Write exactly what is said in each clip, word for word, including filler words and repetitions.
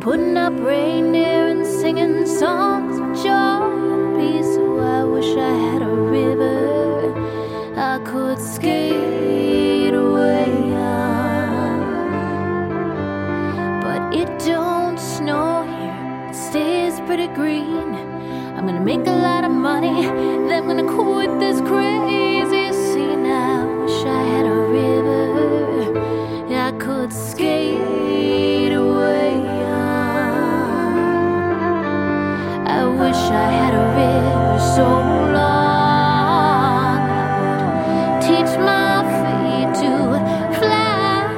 putting up reindeer and singing songs of joy and peace. Oh, I wish I had a river I could skate away on. But it don't snow here, it stays pretty green. I'm gonna make a lot of money, then I'm gonna quit this crazy scene. I wish I had a river I could skate away on. I wish I had a river so long I would teach my feet to fly.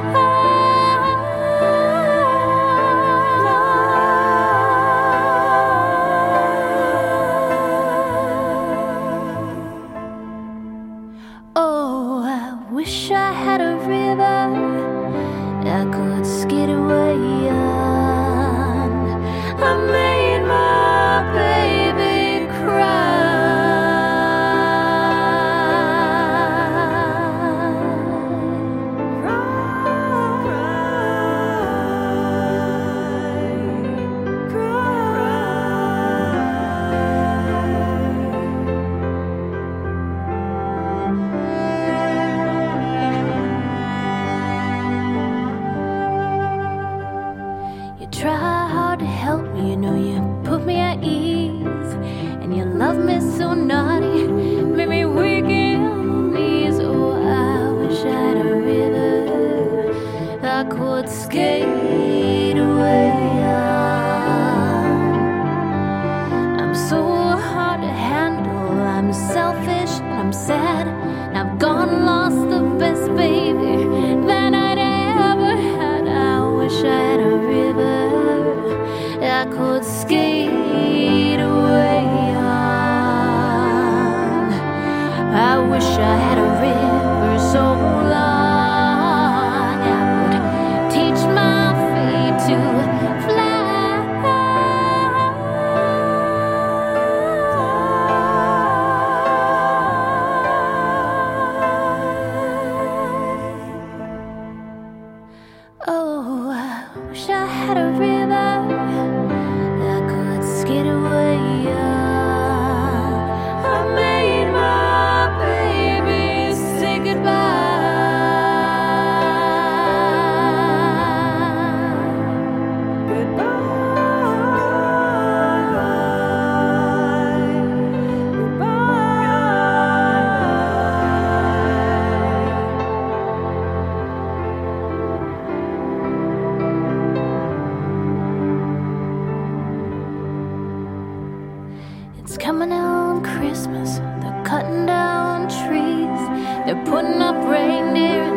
Oh, I wish I had a river I could skate away on. I made my baby cry. Cry, You try hard to help me, you know you put me at ease, and you love me so naughty, make me weak in the knees. Oh, I wish I had a river I could skate away on. I'm so hard to handle, I'm selfish and I'm sad, and I've gone and lost the best baby that I'd ever had. I wish I had a river I could skate away on. I wish I had a river so long I would teach my feet to fly. Oh, I wish I had a river I could skate away on. I made my baby say goodbye. It's coming on Christmas, they're cutting down trees, they're putting up reindeer